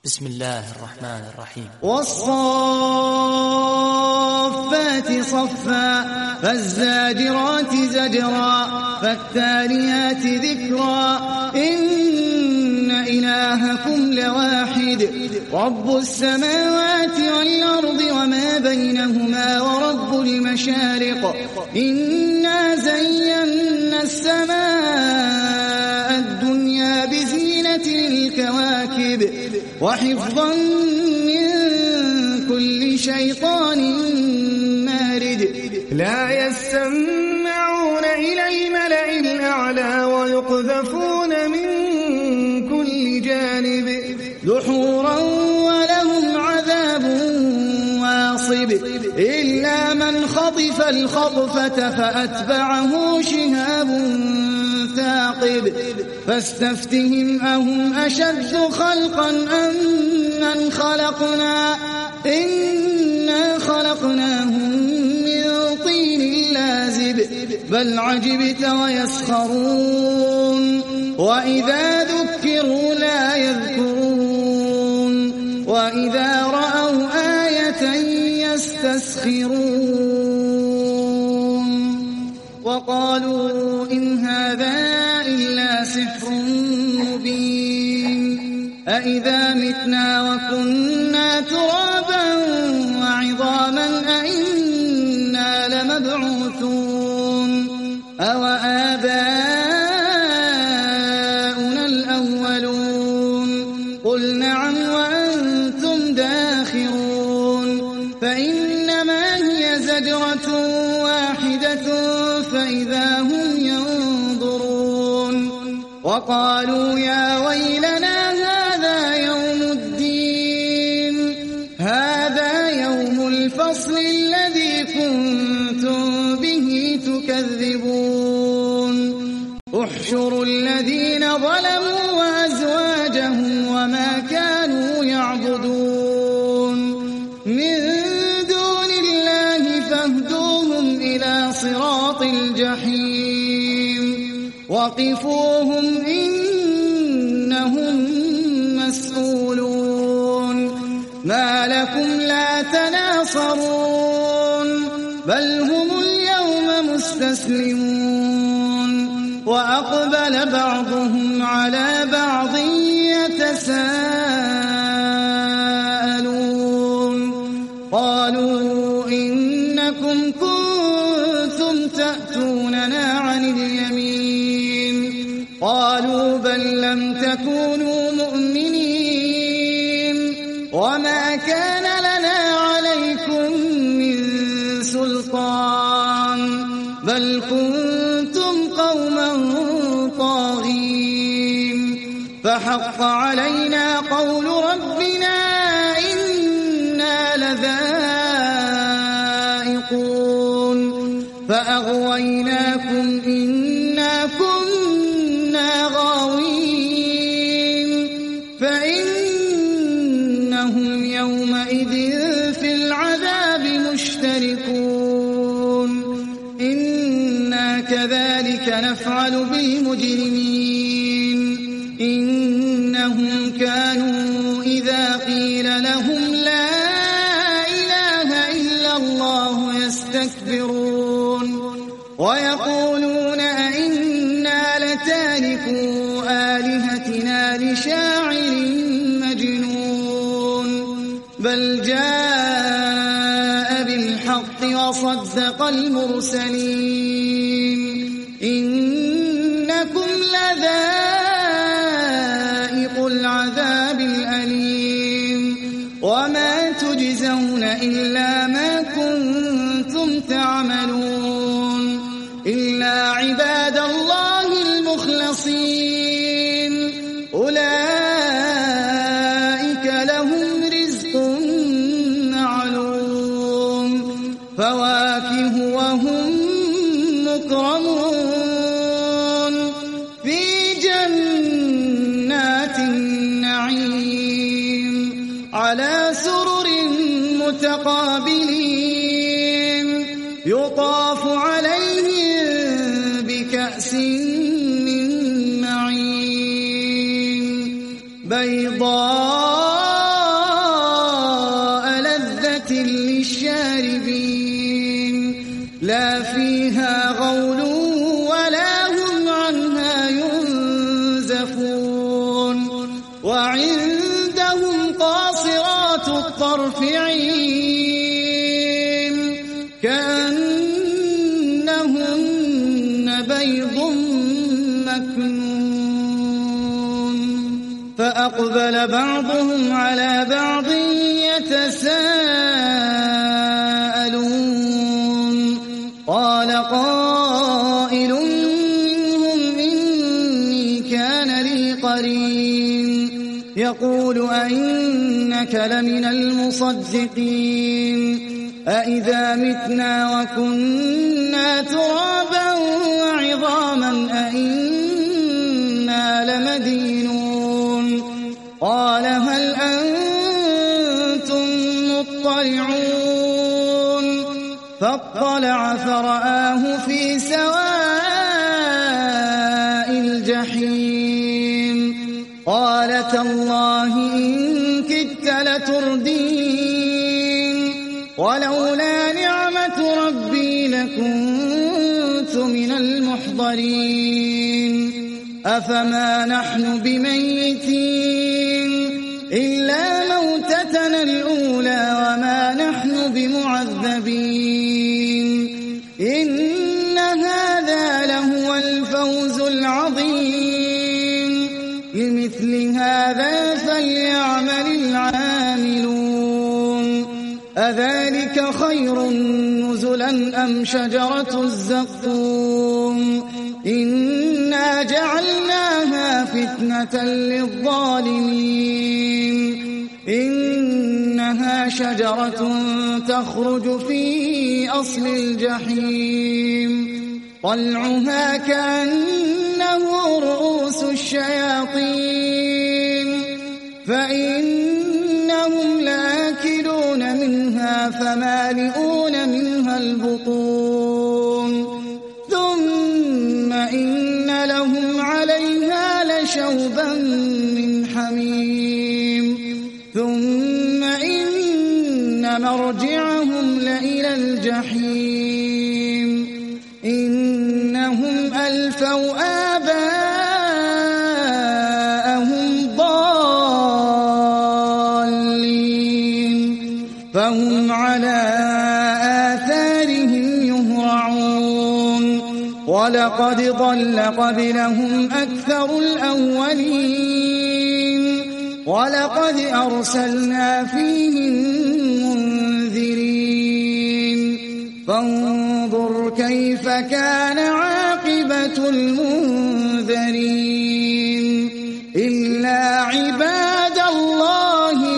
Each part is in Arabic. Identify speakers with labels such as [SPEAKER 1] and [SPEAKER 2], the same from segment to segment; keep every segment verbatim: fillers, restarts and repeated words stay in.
[SPEAKER 1] بسم الله الرحمن الرحيم.
[SPEAKER 2] والصافات صفا فالزاجرات زجرا فالتاليات ذكرا إن إلهكم لواحد رب السماوات والأرض وما بينهما ورب المشارق إنا زينا السماء الدنيا بزينة الكواكب وحفظا من كل شيطان مارد
[SPEAKER 3] لا يستمعون إلى الملأ الأعلى ويقذفون من كل جانب
[SPEAKER 2] دحورا ولهم عذاب واصب إلا من خطف الخطفة فأتبعه شهاب ثاقب فاستفتهم أهم أشد خلقا أم من خلقنا إنا خلقناهم من طين لازب بل عجبت ويسخرون وإذا ذكروا لا يذكرون وإذا رأوا آية يستسخرون وقالوا إن هذا إلا سحر مبين أإذا متنا وكنا ترابا وعظاما أإنا لمبعوثون أو آباؤنا الأولون قل نعم وأنتم داخرون فإنما هي زجرة واحدة فإذا هم ينظرون وقالوا يا ويلنا هذا يوم الدين هذا يوم الفصل الذي كنتم به تكذبون احشروا الذين ظلموا وأزواجهم وما كانوا يعبدون من دون الله فاهدوهم إلى صراط الجحيم وقفوهم إنهم مسؤولون ما لكم لا تناصرون بل هم اليوم مستسلمون وأقبل بعضهم على بعض يتساءلون قالوا إنكم كنتم تأتوننا عن اليمين قالوا بل لم تكونوا مؤمنين وما كان لنا عليكم من سلطان بل كنتم قوما طاغين فحق علينا قول ربنا إنا لذائقون فأغويناكم إنا كنا غاوين فإنهم يومئذ في العذاب مشتركون إنا كذلك نفعل بالمجرمين إنهم كانوا إذا قيل لهم لا إله إلا الله يستكبرون ويقولون أئنا لتاركو آلهتنا لشاعر مجنون بل جاء بالحق وصدق المرسلين إنكم لذائق العذاب الأليم وما تجزون إلا ما كنتم تعملون إلا عباد الله المخلصين أولئك لهم رزق معلوم فواكه وهم مكرمون في جنات النعيم على سرر متقابلين يطاف عليهم بكأس من معين بيضاء آيبين لا فيها غول ولا هم عنها ينزفون وعندهم قاصرات الطرف عين كأنهن بيض مكنون فأقبل بعضهم على بعض يتساءلون قال قائل منهم إني كان لي قرين يقول أئنك لمن المصدقين أئذا متنا وكنا ترابا وعظاما أئنا لمدينون قال هل أنتم مطلعون فاطلع فرآه في سواء الجحيم قال تالله إن كدت لتردين ولولا نعمة ربي لكنت من المحضرين أفما نحن بميتين إلا موتتنا الأولى وما نحن بمعذبين إن هذا لهو الفوز العظيم لمثل هذا فليعمل العاملون أذلك خير نزلا أم شجرة الزقوم إنا جعلناها فتنة للظالمين إنها شجرة تخرج في أصل الجحيم طلعها كأنه رؤوس الشياطين فإنهم لآكلون منها فمالئون منها البطون ثم إن لهم عليها لشوبا من حميم ثم إن مرجعهم لإلى الجحيم إنهم ألفوا آباءهم ضالين فهم على آثارهم يهرعون ولقد ضل قبلهم أكثر الأولين ولقد أرسلنا فيهم منذرين فانظر كيف كان عاقبة المنذرين إلا عباد الله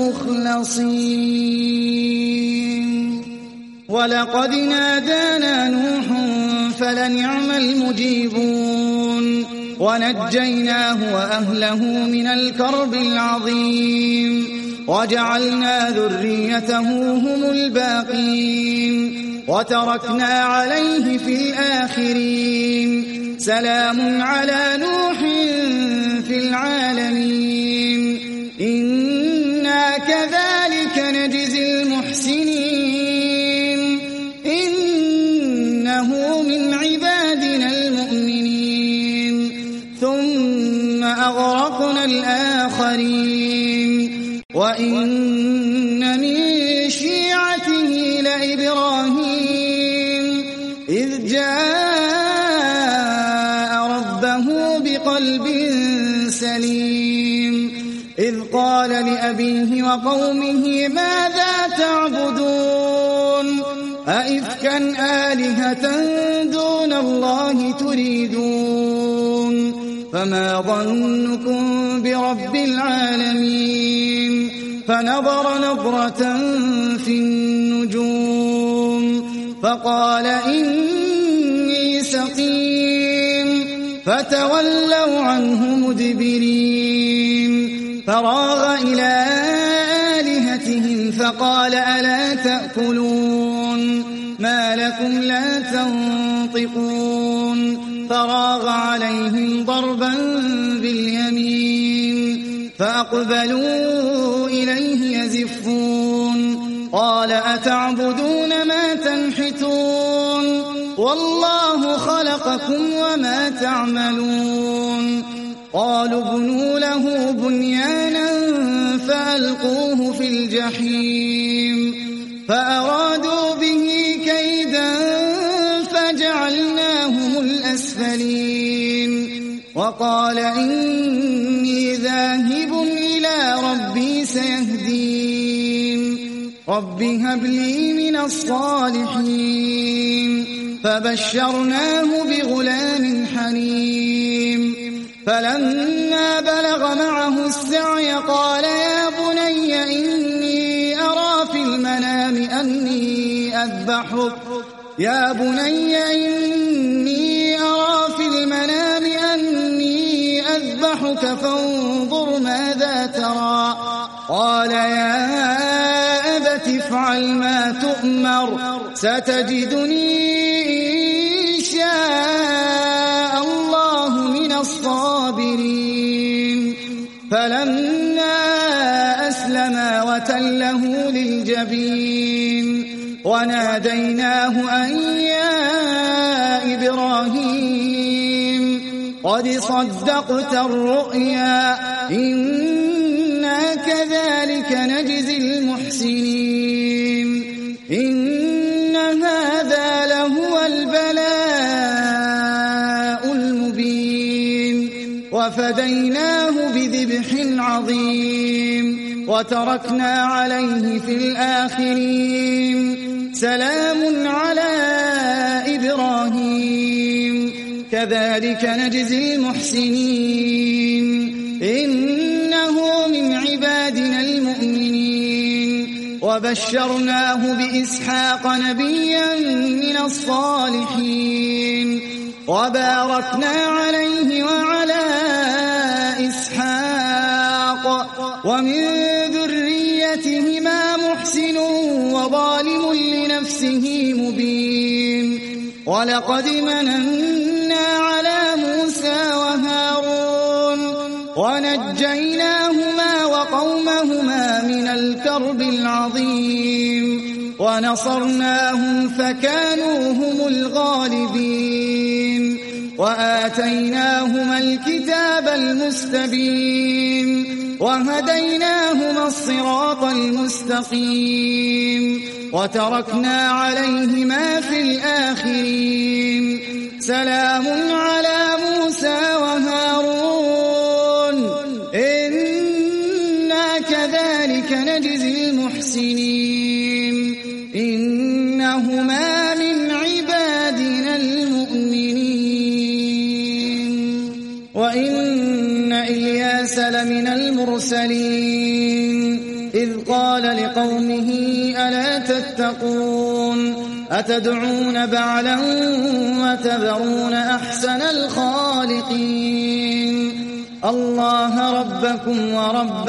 [SPEAKER 2] المخلصين ولقد نادانا نوح فلنعم المجيبون ونجيناه وأهله من الكرب العظيم وجعلنا ذريته هم الباقين وتركنا عليه في الآخرين سلام على نوح في العالمين إنا كذلك نجزي المحسنين إنه من عبادنا المؤمنين ثم أغرقنا الآخرين وإن من شيعته لإبراهيم إذ جاء ربه بقلب سليم إذ قال لأبيه وقومه ماذا تعبدون أئفكا آلهة دون الله تريدون فما ظنكم برب العالمين فنظر نظرة في النجوم فقال إني سقيم فتولوا عنه مدبرين فراغ إلى آلهتهم فقال ألا تأكلون ما لكم لا تنطقون فراغ عليهم ضربا باليمين فأقبلوا إليه يزفون قال أتعبدون ما تنحتون والله خلقكم وما تعملون قالوا ابنوا له بنيانا فألقوه في الجحيم فأرادوا به كيدا فجعلناهم الأسفلين وقال إني ذاهب إلى ربي سيهدين رب هب لي من الصالحين فبشرناه بغلام حليم فلما بلغ معه السعي قال يا بني إني أرى في المنام أني أذبحك يا بني إني أرى في المنام أني أذبحك فانظر ماذا ترى قال يا أبت افعل ما تؤمر ستجدني إن شاء الله من الصابرين فلما أسلما وتله للجبين وناديناه أن يا إبراهيم قد صدقت الرؤيا إنا كذلك نجزي المحسنين إن هذا لهو البلاء المبين وفديناه بذبح عظيم وتركنا عليه في الآخرين سلام على إبراهيم كذلك نجزي المحسنين إنه من عبادنا المؤمنين وبشرناه بإسحاق نبيا من الصالحين وباركنا عليه وعلى إسحاق ومن ذريتهما محسن وظالم لنفسه مبين ولقد مننا على موسى وهارون ونجيناهما وقومهما من الكرب العظيم ونصرناهم فكانوا هم الغالبين وآتيناهما الكتاب المستبين وهديناهما الصراط المستقيم وتركنا عليهما في الآخرين سلام على موسى وهارون إنا كذلك نجزي المحسنين إنهما من عبادنا المؤمنين وإن إلياس لمن المرسلين إذ قال لقومه ألا تتقون أتدعون بعلا وتذرون أحسن الخالقين الله ربكم ورب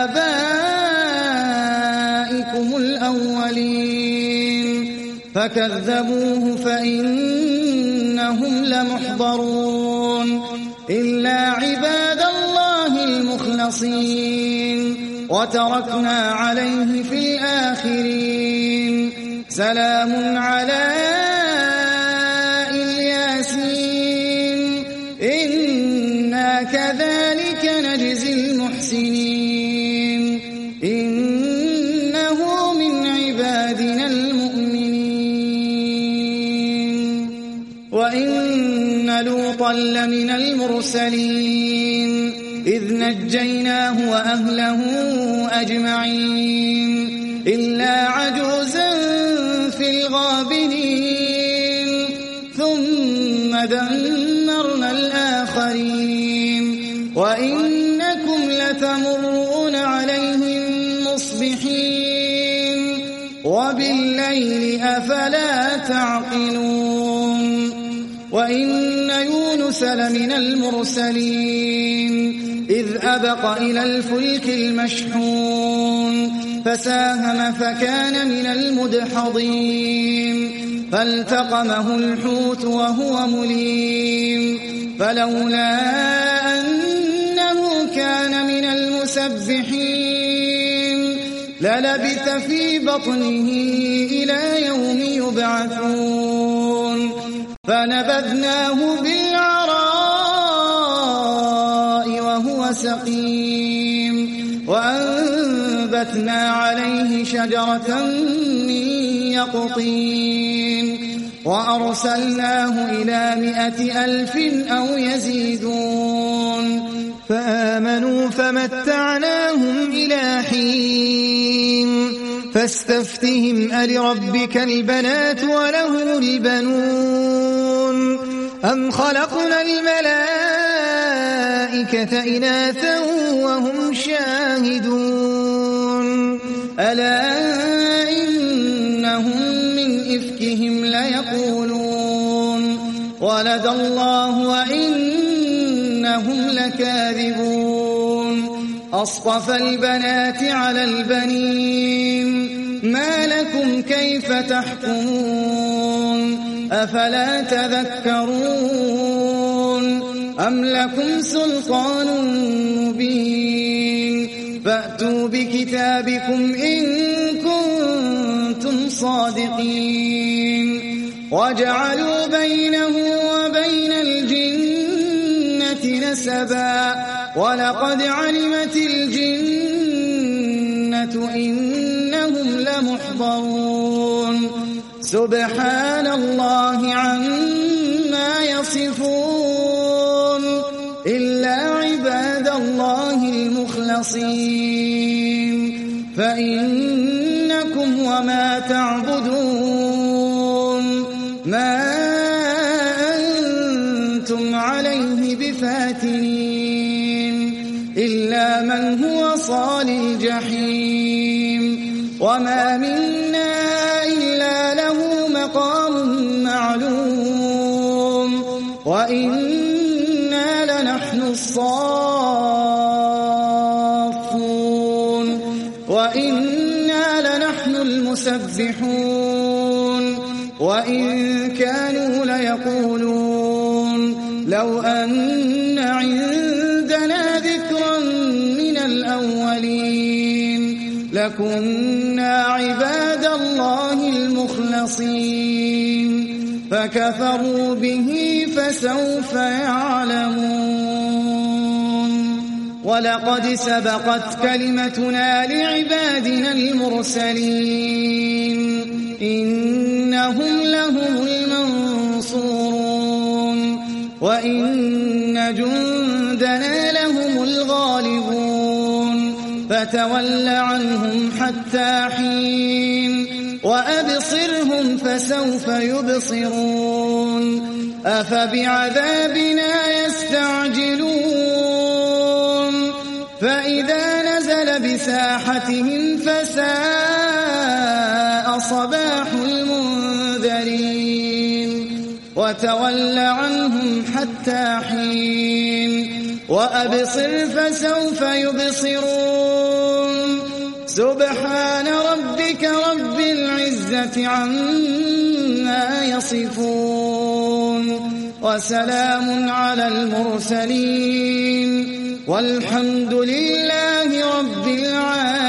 [SPEAKER 2] آبائكم الأولين فكذبوه فإنهم لمحضرون إلا عباد الله المخلصين وتركنا عليه في الآخرين سلام على الياسين إنا كذلك نجزي المحسنين إنه من عبادنا المؤمنين وإن لوطا لمن المرسلين إذ نجيناه وأهله أجمعين إلا عجوزا في الغابرين ثم دمرنا الآخرين وإنكم لتمرون عليهم مصبحين وبالليل أفلا تعقلون وإن يونس لمن المرسلين إذ أبق إلى الفلك المشحون فساهم فكان من المدحضين فالتقمه الحوت وهو مليم فلولا أنه كان من المسبحين للبث في بطنه إلى يوم يبعثون فنبذناه بالعراء وهو سقيم وأنبتنا عليه شجرة من يقطين وأرسلناه إلى مائة ألف أو يزيدون
[SPEAKER 3] فآمنوا فمتعناهم إلى حين فاستفتهم ألربك البنات وله البنون أم خلقنا الملائكة إناثا وهم شاهدون
[SPEAKER 2] ألا إنهم من إفكهم ليقولون ولد الله وإنهم لكاذبون أصطفى البنات على البنين ما لكم كيف تحكمون أفلا تذكرون أم لكم سلطان مبين فأتوا بكتابكم إن كنتم صادقين وجعلوا بينه وبين الجنة نسبا ولقد علمت الجنة إنهم لمحضرون سبحان الله عما يصفون إلا عباد الله المخلصين فإنكم وما تعبدون ما أنتم عليه بفاتنين إلا من هو صال الجحيم وما منا إلا له مقام معلوم وإنا لنحن الصافون وإنا لنحن المسبحون وإن كانوا ليقولون لو أن عندنا ذكرا من الأولين لكنا عباد الله المخلصين فكفروا به فسوف يعلمون ولقد سبقت كلمتنا لعبادنا المرسلين إنهم لهم المنصورون وإن جندنا لهم الغالبون فتول عنهم حتى حين وأبصرهم فسوف يبصرون أفبعذابنا يستعجلون فإذا نزل بساحتهم فساء صباح المنذرين وتول عنهم حتى حين وأبصر فسوف يبصرون سبحان ربك رب العزة عما يصفون وسلام على المرسلين والحمد لله رب العالمين.